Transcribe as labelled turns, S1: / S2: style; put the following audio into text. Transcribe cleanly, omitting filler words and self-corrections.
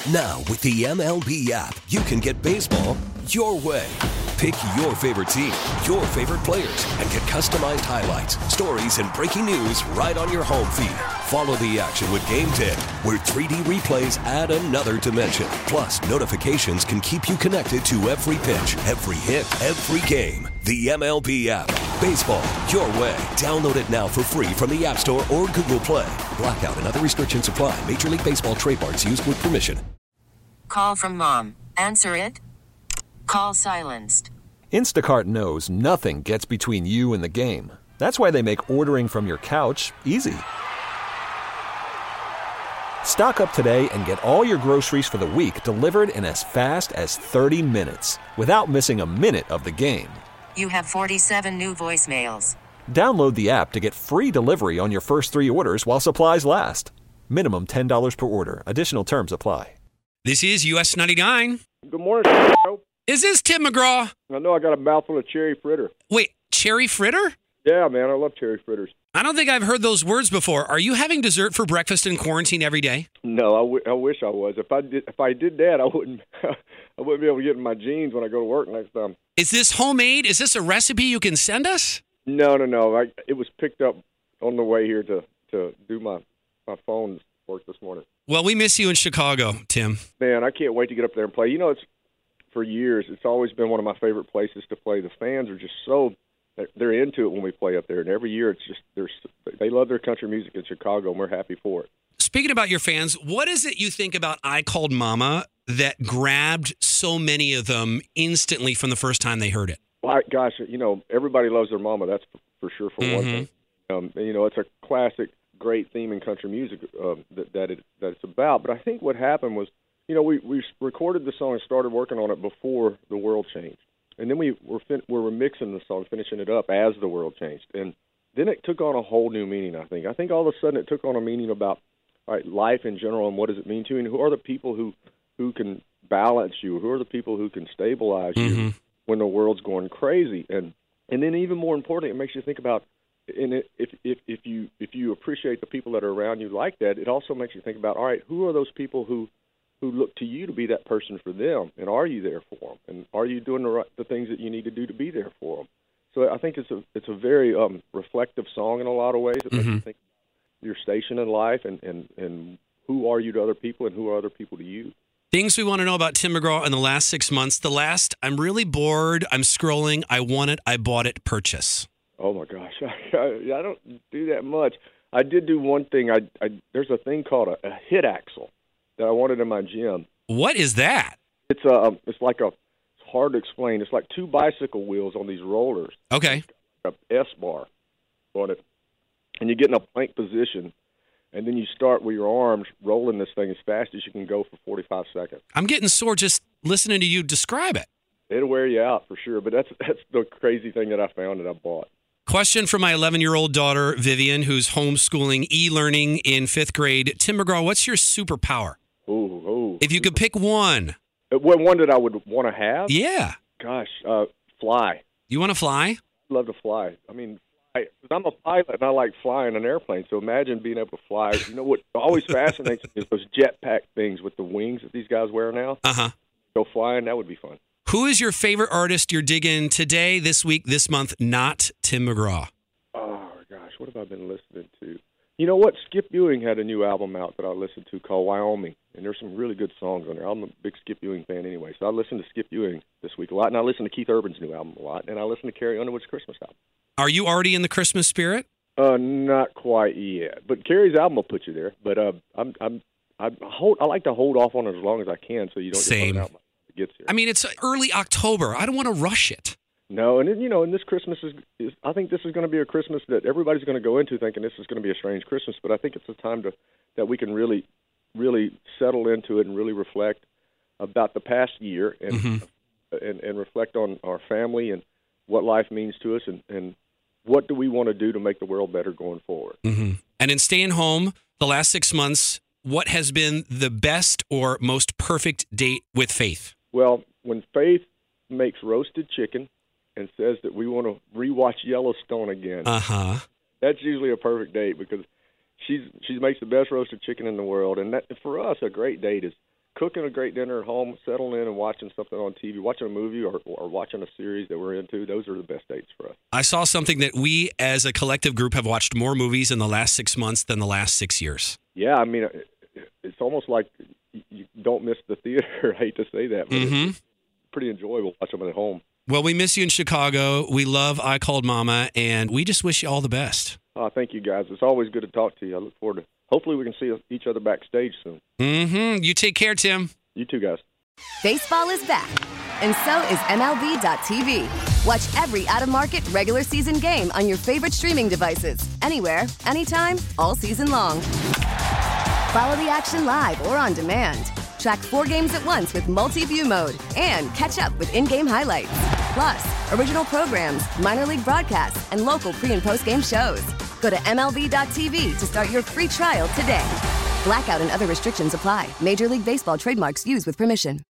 S1: Now, with the MLB app, you can get baseball your way. Pick your favorite team, your favorite players, and get customized highlights, stories, and breaking news right on your home feed. Follow the action with Game 10, where 3D replays add another dimension. Plus, notifications can keep you connected to every pitch, every hit, every game. The MLB app. Baseball your way. Download it now for free from the App Store or Google Play. Blackout and other restrictions apply. Major League Baseball trademarks used with permission.
S2: Call from mom. Answer it. Call silenced.
S3: Instacart knows nothing gets between you and the game. That's why they make ordering from your couch easy. Stock up today and get all your groceries for the week delivered in as fast as 30 minutes without missing a minute of the game.
S2: You have 47 new voicemails.
S3: Download the app to get free delivery on your first 3 orders while supplies last. Minimum $10 per order. Additional terms apply.
S4: This is US 99.
S5: Good morning, Joe.
S4: Is this Tim McGraw?
S5: I know I got a mouthful of cherry fritter.
S4: Wait, cherry fritter?
S5: Yeah, man, I love cherry fritters.
S4: I don't think I've heard those words before. Are you having dessert for breakfast in quarantine every day?
S5: No, I wish I was. If I did that, I wouldn't be able to get in my jeans when I go to work next time.
S4: Is this homemade? Is this a recipe you can send us?
S5: No. It was picked up on the way here to do my phone work this morning.
S4: Well, we miss you in Chicago, Tim.
S5: Man, I can't wait to get up there and play. You know, for years, it's always been one of my favorite places to play. The fans are just they're into it when we play up there, and every year it's just they love their country music in Chicago, and we're happy for it.
S4: Speaking about your fans, what is it you think about I Called Mama that grabbed so many of them instantly from the first time they heard it?
S5: Well, gosh, you know, everybody loves their mama. That's for sure for one thing. You know, it's a classic, great theme in country music that it's about. But I think what happened was, you know, we recorded the song and started working on it before the world changed. And then we were remixing the song, finishing it up as the world changed. And then it took on a whole new meaning, I think. I think all of a sudden it took on a meaning about life in general and what does it mean to you, and who are the people who can balance you, who are the people who can stabilize you when the world's going crazy. And then even more importantly, it makes you think about, and if you appreciate the people that are around you like that, it also makes you think about, all right, who are those people who look to you to be that person for them, and are you there for them, and are you doing the things that you need to do to be there for them? So I think it's a very reflective song in a lot of ways. It makes you think your station in life and who are you to other people and who are other people to you.
S4: Things we want to know about Tim McGraw in the last 6 months. The last, I'm really bored, I'm scrolling, I want it, I bought it, purchase.
S5: Oh, my gosh. I don't do that much. I did do one thing. There's a thing called a hit axle that I wanted in my gym.
S4: What is that?
S5: It's hard to explain. It's like 2 bicycle wheels on these rollers.
S4: Okay.
S5: A S-bar on it. And you get in a plank position, and then you start with your arms rolling this thing as fast as you can go for 45 seconds.
S4: I'm getting sore just listening to you describe it.
S5: It'll wear you out for sure, but that's the crazy thing that I found that I bought.
S4: Question for my 11-year-old daughter, Vivian, who's homeschooling, e-learning in 5th grade. Tim McGraw, what's your superpower?
S5: Ooh.
S4: If you could pick one.
S5: One that I would want to have?
S4: Yeah.
S5: Gosh, fly.
S4: You want to fly?
S5: I'd love to fly. I mean, I'm a pilot, and I like flying an airplane, so imagine being able to fly. You know what always fascinates me is those jetpack things with the wings that these guys wear now. Go flying, that would be fun.
S4: Who is your favorite artist you're digging today, this week, this month, not Tim McGraw?
S5: Oh, gosh, what have I been listening to? You know what? Skip Ewing had a new album out that I listened to called Wyoming, and there's some really good songs on there. I'm a big Skip Ewing fan anyway, so I listened to Skip Ewing this week a lot, and I listened to Keith Urban's new album a lot, and I listened to Carrie Underwood's Christmas album.
S4: Are you already in the Christmas spirit?
S5: Not quite yet, but Carrie's album will put you there. But I like to hold off on it as long as I can, so you don't get burned out when it gets here.
S4: I mean, it's early October. I don't want to rush it.
S5: No, and and this Christmas is I think this is going to be a Christmas that everybody's going to go into thinking this is going to be a strange Christmas, but I think it's a time that we can really, really settle into it and really reflect about the past year and reflect on our family and what life means to us and what do we want to do to make the world better going forward.
S4: And in staying home the last 6 months, what has been the best or most perfect date with Faith? Well,
S5: when Faith makes roasted chicken and says that we want to rewatch Yellowstone again, that's usually a perfect date because she makes the best roasted chicken in the world. And that, for us, a great date is cooking a great dinner at home, settling in and watching something on TV, watching a movie or watching a series that we're into, those are the best dates for us.
S4: I saw something that we as a collective group have watched more movies in the last 6 months than the last 6 years.
S5: Yeah, I mean, it's almost like you don't miss the theater. I hate to say that, but it's pretty enjoyable watching them at home.
S4: Well, we miss you in Chicago. We love I Called Mama, and we just wish you all the best.
S5: Thank you, guys. It's always good to talk to you. I look forward to hopefully we can see each other backstage soon.
S4: You take care, Tim.
S5: You too, guys.
S6: Baseball is back, and so is MLB.tv. Watch every out-of-market regular season game on your favorite streaming devices, anywhere, anytime, all season long. Follow the action live or on demand. Track 4 games at once with multi-view mode and catch up with in-game highlights. Plus, original programs, minor league broadcasts, and local pre- and post-game shows. Go to MLB.tv to start your free trial today. Blackout and other restrictions apply. Major League Baseball trademarks used with permission.